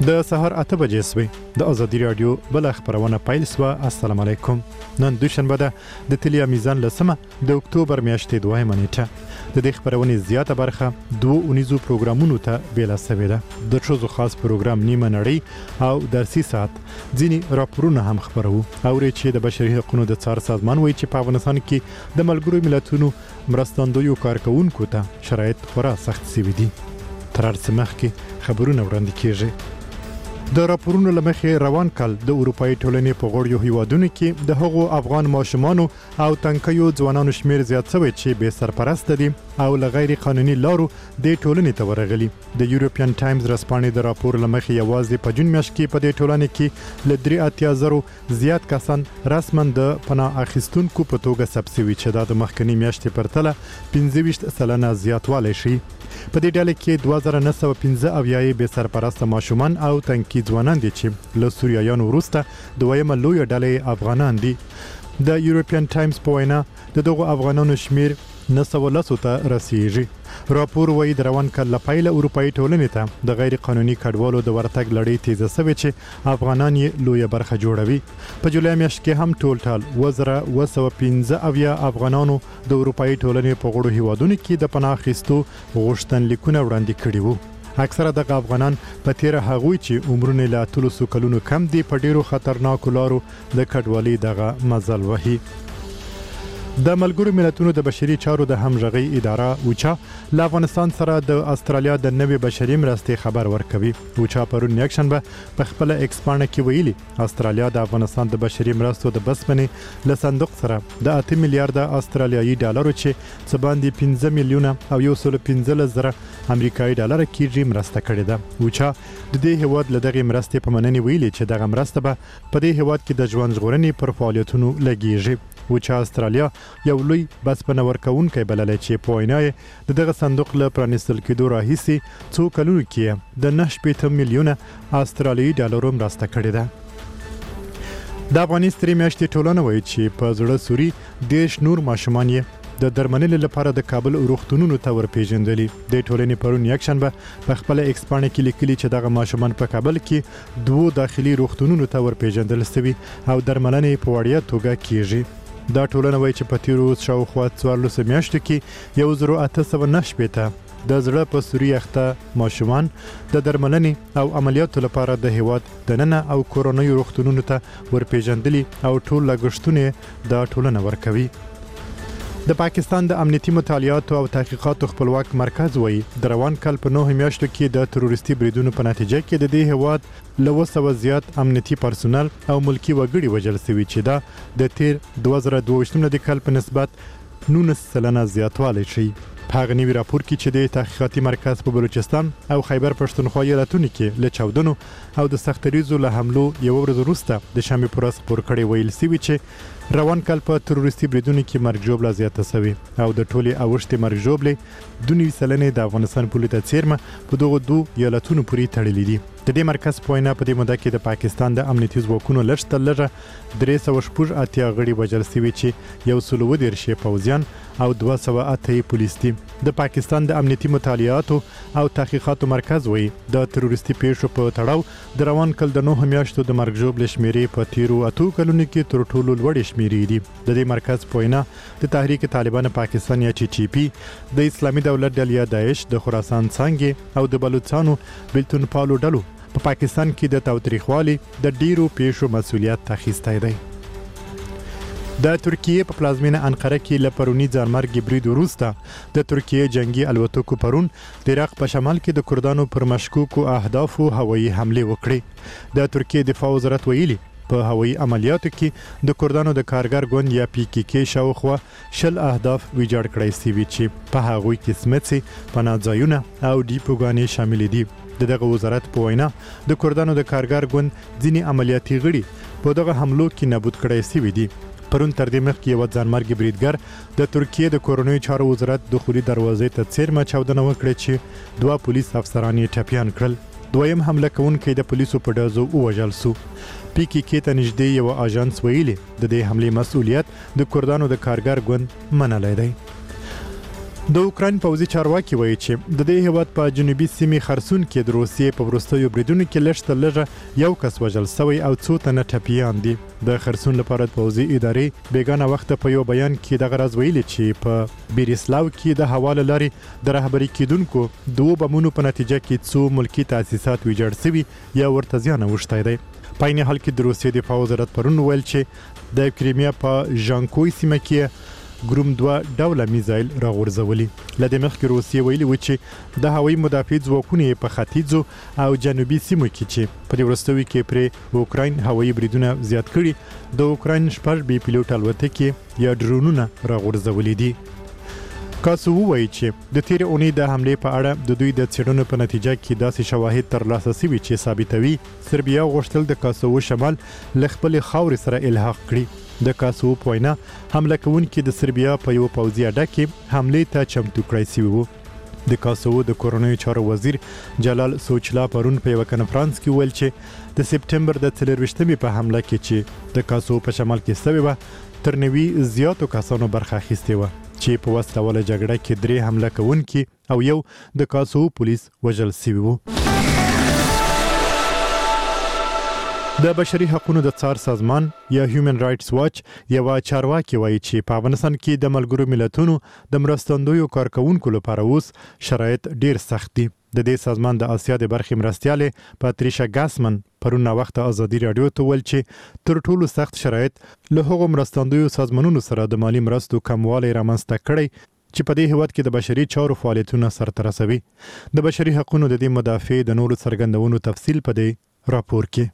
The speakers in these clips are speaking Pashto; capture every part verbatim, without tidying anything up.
د سهار اته بجې سوې د ازادي راډیو بل خبرونه پیل سوه. السلام علیکم. نن دوشنبه ده د تلیا میزان لسمه د اکتوبر میاشتې دویمه نیټه. د دې خبرونې زیاته برخه دوه اونیزو پروګرامونو ته بیله سوې ده. د ښځو خاص پروګرام نیمه نړۍ او درسي ساعت ځینې راپورونه هم خپروو. اورئ چې د بشري حقوقو د څار سازمان وایي چې په افغانستان کې د ملګرو ملتونو مرستندویو کارکوونکو ته شرایط خورا سخت سوي دي. تر هر څه مخکې خبرونه وړاندې کیږي. د راپورونو له مخې روان کال د اروپایي ټولنې په غړیو هیوادونو کې د هغو افغان ماشومانو او تنکیو ځوانانو شمیر زیات شوی چې بې سرپرسته دي او له غیر قانوني لارو د ټولنې ته ورغلي. د یورپین ټایمز رسپانې د راپور له مخې یوازې په جون میاشت کې په دې ټولنې کې له درې اتیا زرو زیات کسان رسما د پناه اخیستونکو په توګه ثبت شوي چې دا د مخکنی میاشتې پرتله پنځه ویشت سلنه زیاتوالی شي. په دې ډله کې دوه زره نهه سوه پنځه اویا یې بې سرپرسته ماشومان او تنکي ځوانان دي چې له سوریایانو وروسته دویمه لویه ډله افغانان دي. د یورپین ټایمز په وینا د دغو افغانانو شمیر نه سوه لسو ته رسیږي. راپور وایي د روان کال له پیله اروپایي ټولنې ته د غیر قانوني کډوالو د ورتګ لړۍ تیزه سوې چې افغانان یې لویه برخه جوړوي. په جولای میاشت کې هم ټول ټال اوه زره اوه سوه پنځه اویا افغانانو د اروپایي ټولنې په غړو هیوادونو کې د پناه اخیستو غوښتنلیکونه وړاندې کړي وو. اکثره دغه افغانان په تیره هغوی چې عمرونه له اتلسو کلونو کم دي په ډیرو خطرناکو لارو د کډوالۍ دغه مزل وهي. د ملګرو ملتونو د بشري چارو د همغږۍ اداره اوچا له افغانستان سره د استرالیا د نوې بشري مرستې خبر ورکوي. اوچا پرون یکشنبه په خپل ایکس پاڼه کې ویلي استرالیا د افغانستان د بشري مرستو د بسپنې له صندوق سره د اته میلیارډه استرالیایي ډالرو چې څه باندې پنځه میلیونه او یو سل پنځلس زره امریکایي ډالر کېږي مرسته کړې ده. اوچا د دې هیواد له دغې مرستې په مننې ویلي چې دغه مرسته به په دې هیواد کې د ژوند ژغورنې پر فعالیتونو لګیږي. اوچا استرالیا یو لوی بسپنه ورکوونکی بللی چې په وینا یې د دغه صندوق له پرانیستل کېدو راهیسې څو کلونو کې د نهه شپېته میلیونه استرالیایي ډالرو مرسته کړې ده. د افغاني سترې میاشتې ټولنه وایي چې په زړه سوري دېرش نور ماشومان یې د درملنې لپاره د کابل روغتونونو ته ورپېژندلي. د ټولنې پرون یکشنبه په خپل ایکس پاڼه کې لیکلي چې دغه ماشومان په کابل کې دوو داخلي روغتونونو ته ورپېژندل شوي او درملنې په وړیا توګه کیږي. دا ټولنه وایي چې په تیرو شاوخوا څوارلسو میاشتو کې یو زرو اته سوه نهه شپېته د زړه په سوري اخته ماشومان د درملنې او عملیاتو لپاره د هیواد دننه او کورنیو روغتونونو ته ورپېژندلي او ټول لګښتونه دا ټولنه ورکوي. د پاکستان د امنیتي مطالعاتو او تحقیقاتو خپلواک مرکز وایي د روان کال په نهه میاشتو کې د تروریستي بریدونو په نتیجه کې د دې هیواد له اوه سوه زیات امنیتي پرسونل او ملکي وګړي وژل شوي چې دا د تیر دوه زره دوه ویشتم د کال په نسبت نولس سلنه زیاتوالی شي. په هغه نوي راپور کې چې د تحقیقاتي مرکز په بلوچستان او خیبر پښتونخوا ایالتونو کې له چاودنو او د سختریزو له حملو یوه ورځ وروسته د شنبې په ورځ خپور کړی ویل شوي چې روان کال په تروریستي بریدونو کې مرګ ژوبله زیاته شوې او د ټولې اوښتې مرګ ژوبلې دوه نوي سلنې د افغانستان پولې ته څیرمه په دغو دوو ایالتونو پورې تړلي دي. د دې مرکز په وینا په دې موده کې د پاکستان د امنیتي ځواکونو لږ تر لږه درې سوه شپږ اتیا غړي وژل شوي چې یو سل اووه دېرش یې پوځیان او دوه سوه اته یې پولیس دي. د پاکستان د امنیتي مطالعاتو او تحقیقاتو مرکز وایي د تروریستي پیښو په تړاو د روان کال د نهه میاشتو د مرګ ژوبلې شمیرې په تیرو اتو کلونو کې تر ټولو لوړې شمیرې دي. د دې مرکز په وینا د تحریک طالبان پاکستان یا ټي ټي پي د اسلامي دولت ډلې داعش د خراسان څانګې او د بلوچستانو بلتون پالو ډلو په پاکستان کې د تاوتریخوالي د ډیرو پیښو مسؤلیت اخیستی دی. د ترکیې په پلازمینه انقره کې له پروني ځانمرګي برید وروسته د ترکیې جنگي الوتکو پرون د عراق په شمال کې د کردانو پر مشکوکو اهدافو هوایي حملې وکړې. د ترکیې دفاع وزارت ویلي په هوایي عملیاتو کې د کردانو د کارګر ګوند یا پی کې کې شاوخوا شل اهداف ویجاړ کړی شوي چې په هغوی کې سمڅې، پناه ځایونه او ډیپوګانې شامل دي. د دغه وزارت په وینا د کردانو د کارګر ګوند ځینې عملیاتي غړي په دغه حملو کې نابود کړی شوي دي. پرون تر دې مخکې یوه ځانمرګي بریدګر د ترکیې د کورنیو چارو وزارت دخولي دروازې ته څیرمه چاودنه وکړه چې دوه پولیس افسران یې ټپیان کړل. دویم حمله کوونکی د پولیسو په ډزو ووژل سو. پی کې کې ته نږدې یو اژانس ویلي د دې حملې مسؤلیت د کردانو د کارګر ګوند منلی دی. د اوکراین پوځي چارواکي وایي چې د دې هیواد په جنوبي سیمې خرسون کې د روسیې په وروستیو بریدونو کې لږ تر لږه یو کس وژل شوی او څو تنه ټپیان دي. د خرسون لپاره پوځي ادارې بیګانه وخت په یو بیان کې دغه راز ویلي چې په بیریسلاو کې د هوا له لارې د رهبري کیدونکو دوه بمونو په نتیجه کې څو ملکی تاسیسات ویجاړ شوي یا ورته زیان اوښتی دی. په عین حال کې د روسیې دفاع وزارت پرون ویل چې د کریمیا په ژانکوی سیمه کې ګروم دوه ډوله میزایل راغورځولي. له دې مخکې روسیې ویلي و چې د هوایي مدافع ځواکونو په ختیځو او جنوبي سیمو کې چې په دې وروستیو کې پرې اوکراین هوایي بریدونه زیات کړي د اوکراین شپږ بي پیلوټ الوتکې یا ډرونونه راغورځولي دي. کاسو وایي چې د تیر اونۍ د حملې په اړه د دوی د څېړنو په نتیجه کې داسې شواهد ترلاسه شوي چې ثابتوي سربیا غوښتل د کاسو شمال له خپلې خاورې سره الحاق کړي. د کاسو په وینا حمله کوونکي د سربیا په یو پوځي اډه کې حملې ته چمتو کړی شوي وو. د کاسو د کورنیو چارو وزیر جلال سوچلا پرون په یو کنفرانس کې ویل چې د سپټمبر د څلرویشتمې په حمله کې چې د کاسو په شمال کې شوې وه تر نوي زیاتو کسانو برخه اخیستې وه چې په وسله واله جګړه کې درې حمله کوونکي او یو د کاسو پولیس وژل شوي وو. د بشري حقوقو د څار سازمان یا هیومن رائټس واچ یو چارواکي وایي چې په افغانستان کې د ملګرو ملتونو د مرستندویو کارکونکو لپاره اوس شرایط ډیر سخت دي. د دې سازمان د آسیا د برخې مرستیالې پاتریشا ګاسمن پرون وخت ازادي رادیو ته ویل چې تر ټولو سخت شرایط له هغو مرستندویو سازمانونو سره د مالی مرستو کموالی رامنځته کړی چې په دې هیواد کې د بشري چارو فعالیتونه سرته رسوي. د بشري حقوقو د دې مدافع د نورو څرګندونو تفصیل په دې راپور کې.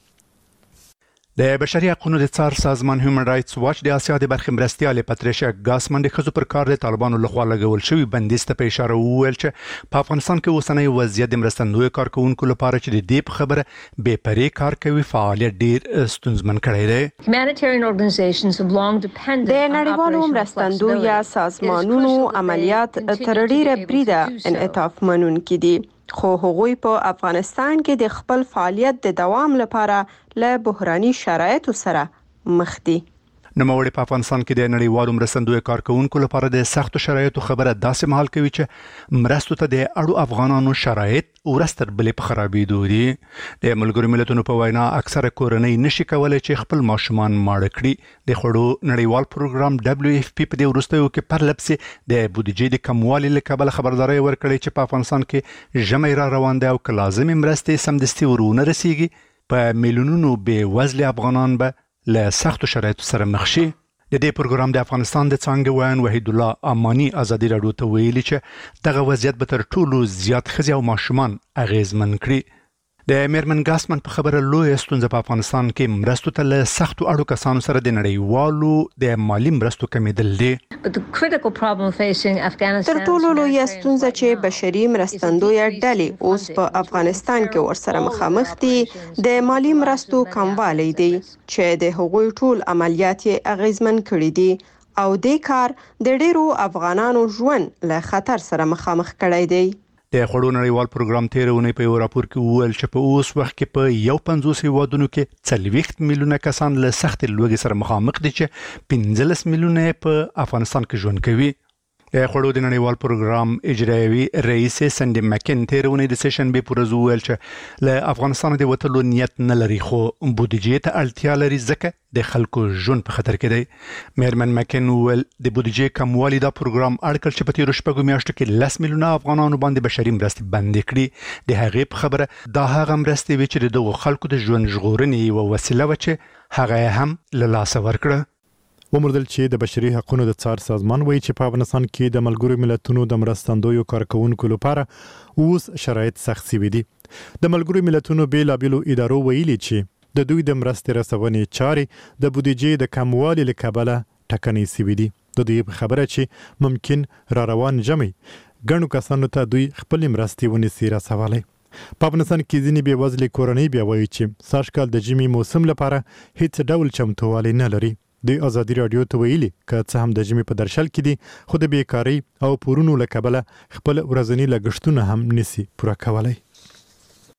د بشري حقوقو د څار سازمان هیومن رائټس واچ د آسیا د برخې مرستیالې پاتریشا ګاسمن د ښځو پر کار د طالبانو لخوا لګول شوی بندیز ته په اشاره وویل چې په افغانستان کې اوسنۍ وضعیت د مرستندویو کارکونکو لپاره چې د دې په خبره بې پرې کار کوي فعالیت ډیر ستونزمن کړی دی. د نړیوالو مرستندو یا سازمانونو عملیات تر ډیره بریده انعطاف منونکي دي، خو هغوی په افغانستان کې د خپل فعالیت د دوام لپاره له بحراني شرایطو سره مخ دي. نوموړي په افغانستان کې د نړیوالو مرستندویو کارکونکو لپاره د سختو شرایطو خبره داسې مهال کوي چې مرستو ته د اړو افغانانو شرایط ورځ تر بلې په خرابېدو دي. د ملګرو ملتونو په وینا اکثره کورنۍ نشي کولای چې خپل ماشومان ماړه کړي. د خوړو نړیوال پروګرام دبليو اف پی په دې وروستیو کې پرلپسې د بودیجې د کموالي له کبله خبرداري ورکړې چې په افغانستان کې ژمی را روان دی او که لازمې مرستې سمدستي ورونه رسیږي په میلیونونو بې وزله افغانان به له سختو شرایطو سره مخ شي. د دې پروګرام د افغانستان د څانګې ویان وحید الله امانی ازادي راډیو ته ویلي چې دغه وضعیت به تر ټولو زیات ښځې او ماشومان اغیزمن کړي. د میرمن ګاسمن په خبره لوی ستونزه په افغانستان کې مرستو ته له سختو اړو کسانو سره د نړیوالو د مالی مرستو کمیدل دي. تر ټولو لوی ستونزه چې بشري مرستندوی ډلې اوس په افغانستان کې ورسره مخامخ دي د مالی مرستو کموالی دی چې د هغوی ټول عملیات یې اغیزمن کړي دي او دې کار د ډیرو افغانانو ژوند له خطر سره مخامخ کړی دی. د خوړو نړیوال پروګرام تیرونې په یو راپور کې وویل چې په اوس وخت کې په یو پنځوس هیوادونو کې څلوېښت میلیونه کسان له سختې لوږې سره مخامخ دي چې پنځلس میلیونه په افغانستان کې ژوند کوي. د خوړو د نړیوال پروګرام اجرایوي رئیس سندي مکن تیرونې د سیشن به پرز ویل چې له افغانستان د وټلو نیت نه لري خو بودیجې ته اړتیا لري ځکه د خلکو ژوند په خطر کې دی. میرمن مکن ویل د بودیجې کموالی دا پروګرام اړکل چې په تیرو شپږو میاشتو کې لس میلیونه افغانانو باندې بشري مرستې بندې کړي. د هغې په خبره دا هغه مرستې وې چې دغه خلکو د ژوند ژغورنې یوه وسیله وه چې هغه هم له لاسه ورکړه. ومردل چې د بشري حقوقو د څار سازمان وایي چې په افغانستان کې د ملګرو ملتونو د مرستندویو کارکونکو لپاره اوس شرایط سخت شوي دي. د ملګرو ملتونو بیلابیلو ادارو ویلي چې د دوی د مرستې رسونې چارې د بودیجې د کموالي له کبله ټکنۍ شوي دي. د دوی خبره چې ممکن را روان ژمی ګڼو کسانو ته دوی خپل مرستې ونیسي رسولی. په افغانستان کې ځینې بې وزلې کورنۍ بیا وایي چې سږکال د ژمي موسم لپاره هیڅ ډول چمتووالی نه لري. د ازادي راډیو ته ویلي که څه هم د ژمي په درشل کې دي خو د بیکارۍ او پورونو له کبله خپل ورځني لګښتونه هم نسی پوره کولی.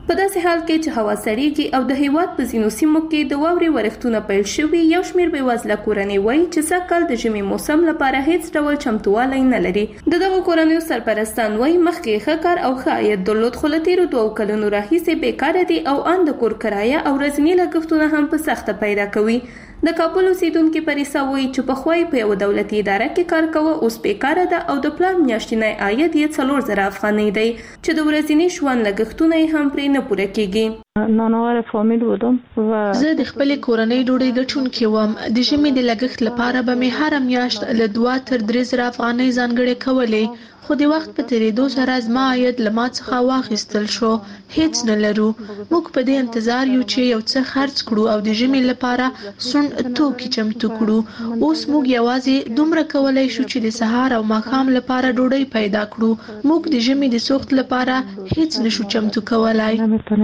په داسې حال کې چې هوا سړیږي او د هیواد په ځینو سیمو کې د واورې ورښتونه پیل شوي، یو شمېر بېوزله کورنۍ وایي چې سږکال د ژمي موسم لپاره هیڅ ډول چمتووالی نه لري. د دغو کورنیو سرپرستان وایي مخکې ښه کار او ښه عاید درلود، خو له تېرو دوو کلونو راهیسې بېکاره دي او ان د کور کرایه او ورځني لګښتونه هم په سخته پیدا کوي. د کابل اوسیدونکي پریسا وایي چې پخوا یې په یوه دولتي اداره کې کار کوه، اوس بېکاره ده او د پلار میاشتنی عاید یې څلور زره افغانۍ دی چې د ورځني ژوند لګښتونه یې هم پرې نه پوره کېږي. نانواره فامیل بودم و زه د خپلې کورنۍ ډوډۍ ګټونکې وم. د ژمي د لګښت لپاره به مې هره میاشت له دوه تر درې زره افغانۍ ځانګړې کولې، خو د وخت په تیریدو سره زما عاید له ما څخه واخیستل شو. هیڅ نه لرو. موږ په دې انتظار یو چې یو څه خرڅ کړو او د ژمي لپاره سون توکي چمتو کړو. اوس موږ یوازې دومره کولای شو چې د سهار او ماښام لپاره ډوډۍ پیدا کړو. موږ د ژمي د سوخت لپاره هیڅ نشو چمتو کولای.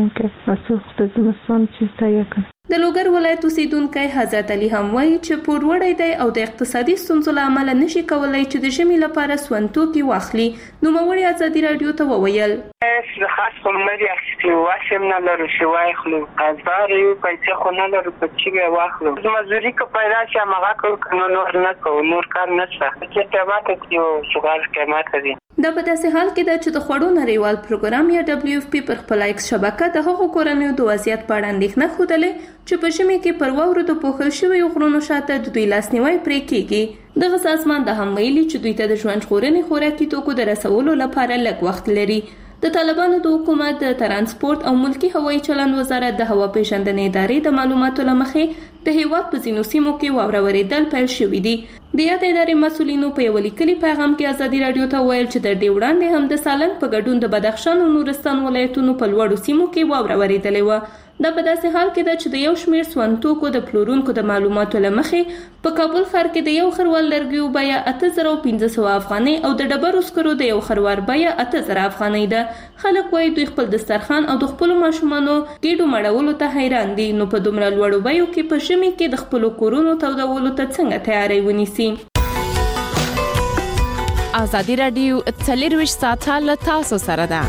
د لوګر ولایت اوسیدونکی حضرت علي هم وایي چې پور وړی دی او د اقتصادي ستونزو له امله نشي کولای چې د ژمي لپاره سون توکي واخلي. نوموړي ازادي راډیو ته وویل خاص کوم مری اخیستي واسم نه لرو چې واخلو ازار یو پیسې خو نه لرو په چې واخلو. مزدوري که پیدا شي هغه کول کنه نور نه کوو، نور کار نشته چې ټماټر یو سوغال قیمت دي. دا په داسې حال کې ده چې د خوړو نړیوال پروګرام یا دبلیو اف پی پر خپل ایکس شبکه د هغو کورنیو د وضعیت په اړه اندېښنه ښودلې چې په ژمي کې پر واورو د پوښل شویو غرونو شاته د دوی لاسنیوی پرې کېږي. دغه سازمان دا هم ویلي چې دوی ته د ژوند ژغورنې خوراکي توکو د رسولو لپاره لږ وخت لري. د طالبانو د حکومت د ترانسپورت او ملکی هوایي چلند وزارت د هوا پیژندنې ادارې د معلوماتو له مخې د هیواد په ځینو سیمو کې واوره ورېدل پیل شوي دي. د یادې ادارې مسؤلینو په یو لیکلي پیغام کې ازادي راډیو ته ویل چې تر دې وړاندې هم د سالنګ په ګډون د بدخشان او نورستان ولایتونو په لوړو سیمو کې واوره ورېدلې وه. دا په داسې حال کې ده چې د یو شمېر سون توکو د پلورونکو د معلوماتو له مخې په کابل ښار کې د یو خروار لرګیو بیه اته زره پنځه سوه افغانۍ او د ډبرو سکرو د یو خروار بیه اته زره افغانۍ ده. خلک وایي دوی خپل دسترخوان او د خپلو ماشومانو ګېډو مړولو ته حیران دي، نو په دومره لوړو بیو کې په ژمي کې د خپلو کورونو تودولو ته څنګه تیاری ونیسي. ازادي راډیو څلرویشت ساعته له تاسو سره ده.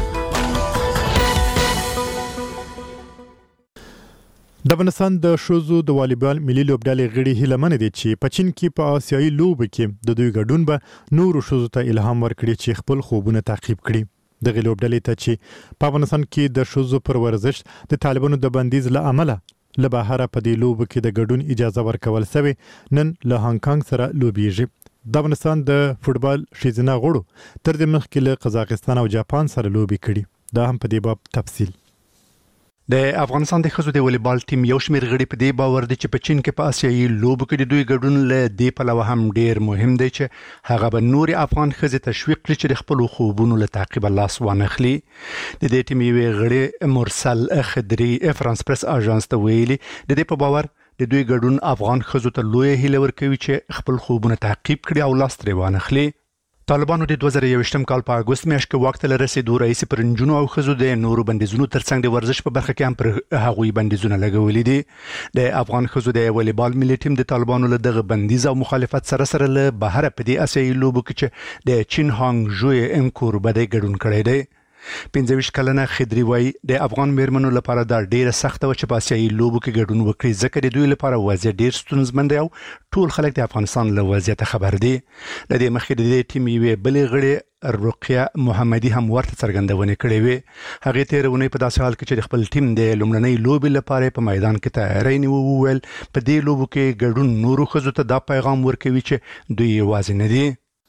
د افغانستان د ښځو د والیبال ملي لوبډلې غړي هیله منې دي چې په چین کې په آسیایي لوبو کې د دوی ګډون به نورو ښځو ته الهام ورکړي چې خپل خوبونه تعقیب کړي. دغه لوبډلې ته چې په افغانستان کې د ښځو پر ورزش د طالبانو د بندیز له امله له بهره په دې لوبو کې د ګډون اجازه ورکول سوې، نن له هانګ کانګ سره لوبېږي. د افغانستان د فوټبال ښځینه غړو تر دې مخکې له قزاقستان او جاپان سره لوبې کړي. دا هم په دې باب تفصیل. د افغانستان د ښځو د والیبال ټیم یو شمېر غړي په دې باور دي چې په چین کې په آسیایي لوبو کې د دوی ګډون له دې پلوه هم ډیر مهم دی چې هغه به نورې افغان ښځې تشویق کړي چې د خپلو خوبونو له تعقیبه لاس وانخلي. د دې ټیم یوې غړي مرسل خدري فرانس پریس اژانس ته ویلي د دې په باور د دوی ګډون افغان ښځو ته لویه هیله ورکوي چې خپل خوبونه تعقیب کړي او لاس ترې وانخلي. طالبانو د دوه زره یوویشتم کال په اګوست میاشت کې واک ته رسیدو رئیس پر نجونو او ښځو د نورو بندیزونو ترڅنګ د ورزش په برخه کې هم پر هغوی بندیزونه لګولي دي. د افغان ښځو د والیبال ملي ټیم د طالبانو له دغه بندیز او مخالفت سره سره له بهره په دې آسیایي لوبو کې چې د چین هانګ ژوی انکور بده ګډون کړی دی. پنځه ویشت کلنه خدري وایي د افغان میرمنو لپاره دا ډیره سخته وه چې په آسیایي لوبو کې ګډون وکړي، ځکه د دوی لپاره وضعیت ډیر ستونزمن دی او ټول خلک د افغانستان له وضعیته خبر دي. له دې مخکې د دې ټیم یوې بلې غړي رقیه محمدي هم ورته څرګندونې کړې وې. هغې تېره اونۍ په داسې حال کې چې د خپل ټیم د لومړنۍ لوبې لپاره په میدان کې تیاری نیوه وویل په دې لوبو کې ګډون نورو ښځو ته دا پیغام ورکوي چې دوی یوازې نه دي.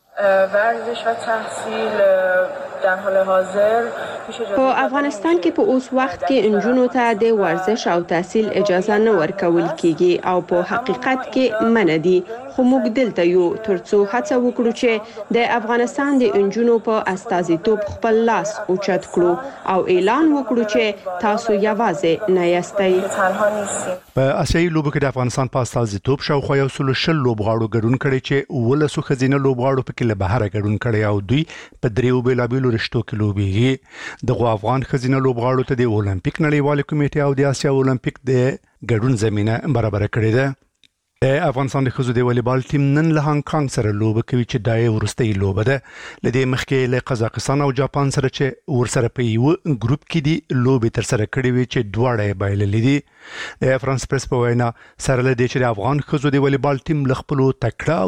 ورزش و تحصیل در حال حاضر په افغانستان کې په اوس وخت کې انجونو ته د ورزش او تحصیل اجازه نه ورکول کیږي او په حقیقت کې منع دي، خو موږ دلته یو ترڅو هڅه وکړو چې د افغانستان د انجونو په استازیتوب خپل لاس اوچت کړو او اعلان وکړو چې تاسو یوازې نه یاستئ. په آسیایي لوبو کې د افغانستان په استازیتوب شاوخوا یو سل شل لوبغاړو ګډون کړی چې ولسو ښځینه لوبغاړو پکې له بهره ګډون کړی او دوی په دریو بېلابېلو رشتو کې لوبېږي. دغه افغان ښځینه لوبغاړو ته د اولمپیک نړیوال کمیټې او د اسیا اولمپیک د ګډون زمینه برابر کړې ده. افغانستان د ښځو د والیبال ټیم نن له هانګ کانګ سره لوبه کوي چې دای ورستۍ لوبه ده. لدې مخکې له قزاقستان او جاپان سره چې ورسره په یو ګروپ کې دي لوبې تر سره کړې وي چې دواړه یې بایللې دي. د فرانس پریس په وینا سره له دې چې د افغان ښځو د والیبال ټیم له خپلو تکړه